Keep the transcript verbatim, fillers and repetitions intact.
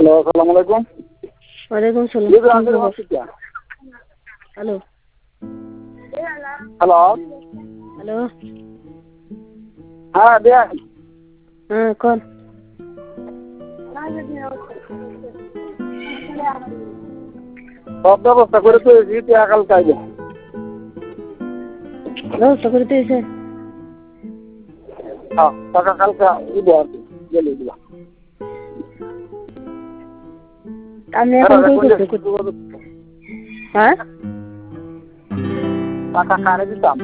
Hello, আসসালামু আলাইকুম। ওয়ালাইকুম সালাম। জি, আমাদের হসপিটাল। Hello hello. হ্যালো হ্যাঁ দেন। হ্যাঁ কোন সব ব্যবস্থা করে তুলেছি, টাকা কালকে আইবে। ব্যবস্থা করে দিয়েছে? হ্যাঁ, টাকা কালকে দিব আর কি, গেলে দিবা। আপনি এখন কই করতে? হ্যাঁ টাকা কারে দিতাম।